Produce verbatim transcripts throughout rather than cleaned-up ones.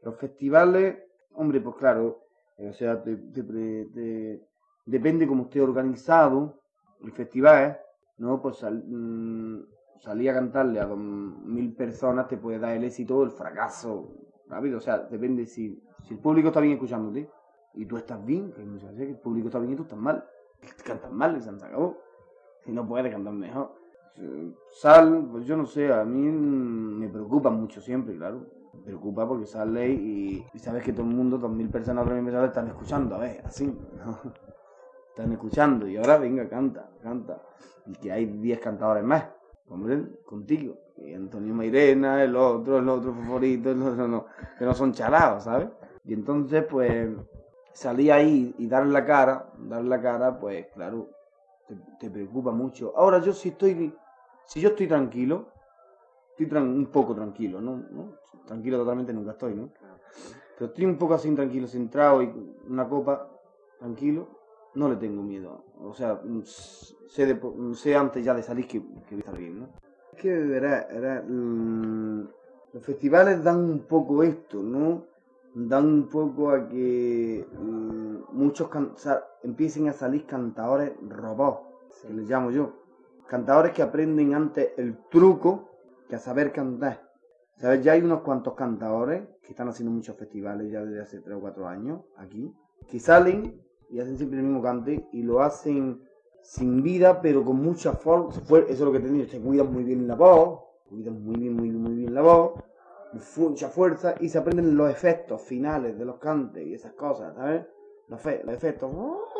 Los festivales, hombre, pues claro, eh, o sea, te, te, te, depende cómo esté organizado el festival, ¿no? Pues sal, mmm, salir a cantarle a dos mil personas te puede dar el éxito o el fracaso rápido. O sea, depende si, si el público está bien escuchándote y tú estás bien, que muchas veces el público está bien y tú estás mal. Cantas mal y se acabó. Si no puedes cantar mejor. Sal, pues yo no sé, a mí me preocupa mucho siempre, claro. Me preocupa porque sale y, y sabes que todo el mundo, dos mil personas, tres mil personas están escuchando, a ver, así, ¿no? Están escuchando y ahora venga, canta, canta. Y que hay diez cantadores más, hombre, contigo. Y Antonio Mairena, el otro, el otro favorito, el otro no, que no son chalados, ¿sabes? Y entonces, pues, salir ahí y dar la cara, dar la cara, pues, claro, te, te preocupa mucho. Ahora, yo si estoy, si yo estoy tranquilo, estoy tran- un poco tranquilo, ¿no? ¿no? Tranquilo totalmente nunca estoy, ¿no? Pero estoy un poco así tranquilo, centrado y una copa, tranquilo, no le tengo miedo. O sea, sé, de, sé antes ya de salir que, que voy a estar bien, ¿no? Es que, verá, verá, mmm, los festivales dan un poco esto, ¿no? Dan un poco a que mmm, muchos can- o sea, empiecen a salir cantadores robots, que les llamo yo. Cantadores que aprenden antes el truco que a saber cantar. ¿Sabes? Ya hay unos cuantos cantadores que están haciendo muchos festivales ya desde hace tres o cuatro años aquí, que salen y hacen siempre el mismo cante y lo hacen sin vida, pero con mucha fuerza. Eso es lo que te digo, se cuidan muy bien la voz, cuidan muy bien, muy, muy bien la voz, mucha fuerza y se aprenden los efectos finales de los cantes y esas cosas, ¿sabes? Los, fe- los efectos,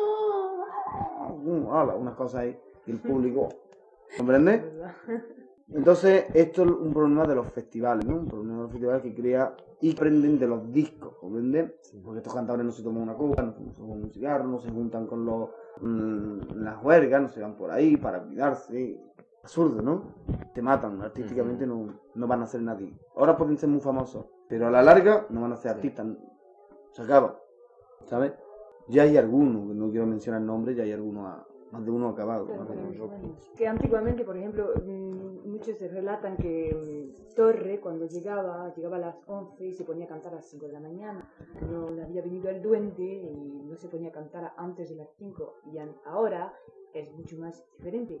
unas cosas ahí, y el público, ¿comprendes? Entonces, esto es un problema de los festivales, ¿no? Un problema de los festivales que crea y aprenden de los discos, ¿comprenden? Sí. Porque estos cantadores no se toman una copa, no se toman un cigarro, no se juntan con los mmm, las huelgas, no se van por ahí para cuidarse. Absurdo, ¿no? Te matan, artísticamente uh-huh. no, no van a ser nadie. Ahora pueden ser muy famosos, pero a la larga no van a ser artistas. Se acaba, ¿sabes? Ya hay algunos, no quiero mencionar nombres, ya hay algunos a... más de uno acabado. Claro, más de uno. Que antiguamente, por ejemplo, muchos se relatan que Torre, cuando llegaba, llegaba a las once y se ponía a cantar a las cinco de la mañana. No había venido el duende y no se ponía a cantar antes de las cinco. Y ahora es mucho más diferente.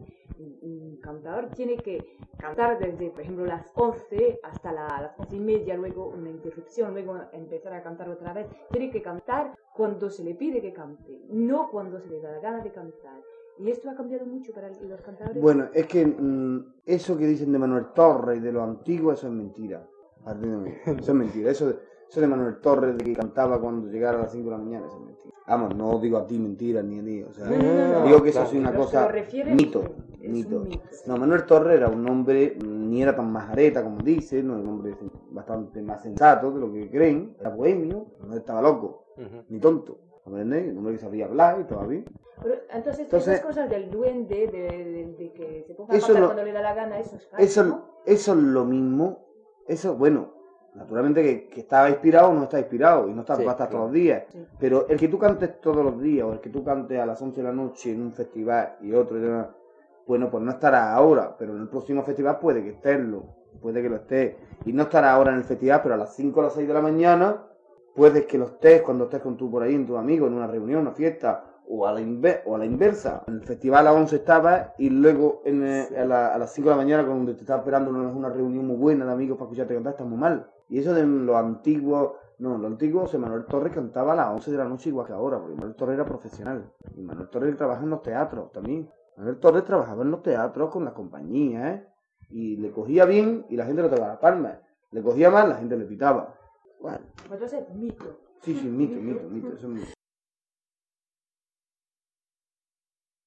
Un cantador tiene que cantar desde, por ejemplo, las once hasta la, las once y media, luego una interrupción, luego empezar a cantar otra vez. Tiene que cantar cuando se le pide que cante, no cuando se le da la gana de cantar. ¿Y esto ha cambiado mucho para los cantadores? Bueno, es que mmm, eso que dicen de Manuel Torres y de lo antiguo, eso es mentira. Eso es mentira. Eso de, eso de Manuel Torres, de que cantaba cuando llegara a las cinco de la mañana, eso es mentira. Vamos, no digo a ti mentira ni a ti. O sea, no, no, no, digo que eso es una cosa mito. mito. mito. No, Manuel Torres era un hombre, ni era tan majareta como dice, no era un hombre bastante más sensato de lo que creen. Era bohemio, no estaba loco, uh-huh. ni tonto. ¿Comprendés? Un hombre que sabía hablar y todo bien. Pero, entonces, entonces, esas cosas del duende, de, de, de que se ponga a cantar cuando le da la gana, eso es falso, eso, ¿no? Eso es lo mismo. Eso, bueno, naturalmente que, que estaba inspirado o no está inspirado y no está, sí, va a estar claro. todos los días. Sí. Pero el que tú cantes todos los días o el que tú cantes a las once de la noche en un festival y otro, ya, bueno, pues no estará ahora, pero en el próximo festival puede que estélo, puede que lo esté. Y no estará ahora en el festival, pero a las cinco o las seis de la mañana puedes que lo estés cuando estés con tú por ahí, en tus amigos, en una reunión, una fiesta, o a la, inver- o a la inversa. En el festival a las once estabas y luego en, eh, a, la, a las cinco de la mañana, cuando te estás esperando una, una reunión muy buena de amigos para escucharte cantar, estás muy mal. Y eso de los antiguos, no, los antiguos, Manuel Torres cantaba a las once de la noche igual que ahora, porque Manuel Torres era profesional. Y Manuel Torres trabaja en los teatros también. Manuel Torres trabajaba en los teatros con las compañías, ¿eh? Y le cogía bien y la gente le tocaba las palmas. Le cogía mal, la gente le pitaba. Bueno. Entonces, mito. Sí, sí, mito, mito, mito, eso es mito.